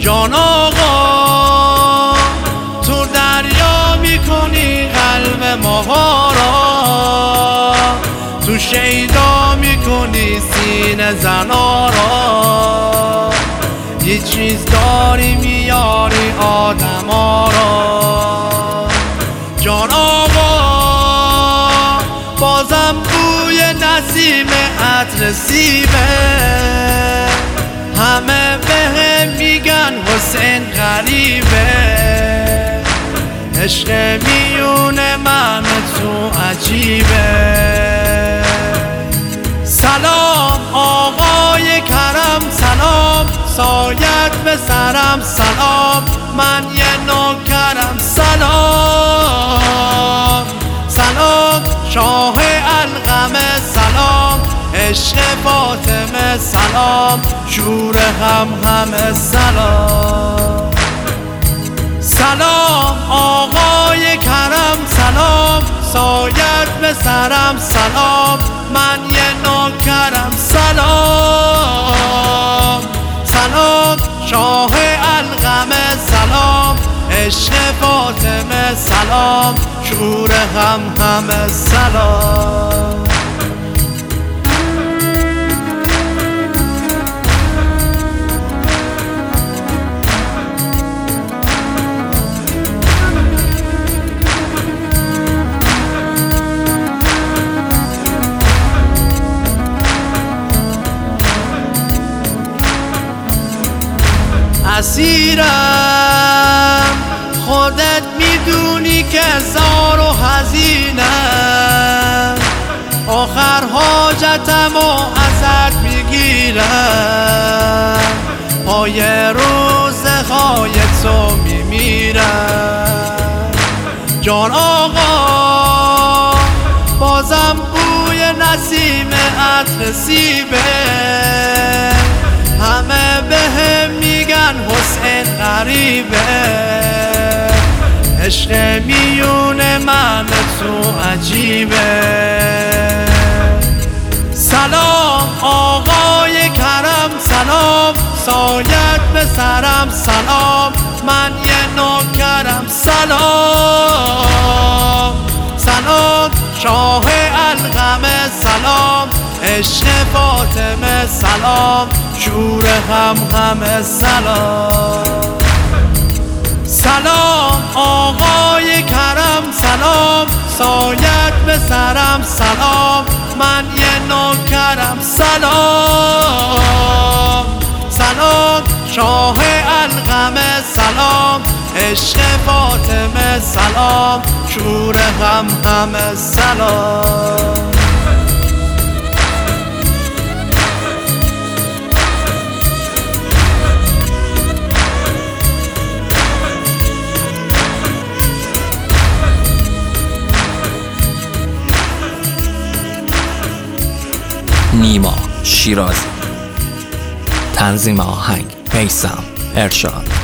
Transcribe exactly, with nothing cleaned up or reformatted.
جان آقا تو دریا میکنی قلب ماها را، تو شیدا میکنی سینه زنا را، یه چیز داری میاری آدما را. جان آقا بازم بوی نسیم عطر سیبه، همه بهم میگن حسین غریبه، عشق میون من تو عجیبه. سلام آقای کرم، سلام سایت به سرم، سلام من یه نوکرم، سلام سلام شاه القمه، سلام عشق فاطمه، سلام شور هم همه، سلام سلام آقای کرم، سلام سایت به سرم، سلام من یه نوکرم، سلام سلام شاه القمه، سلام عشق فاطمه، سلام شور هم همه، سلام. اسیرم خودت میدونی که زار و هزینم، آخر حاجتمو ازت میگیرم، پای روزهای تو میمیرم. جان آقا بازم بوی نسیم عطر سیبه، همه بهم میگن حسین غریبه، عشق میون من تو عجیبه. سلام آقای کرم، سلام سایت به سرم، سلام من یه نوکرم، سلام سلام شاه القمه، سلام عشق فاطمه، سلام شور هم همه، سلام سلام آقای کرم، سلام سایت به سرم، سلام من یه نوکرم، سلام سلام شاه القمه، سلام عشق فاطمه، سلام شور هم همه، سلام. نیما شیرازی، تنظیم آهنگ میثم ارشاد.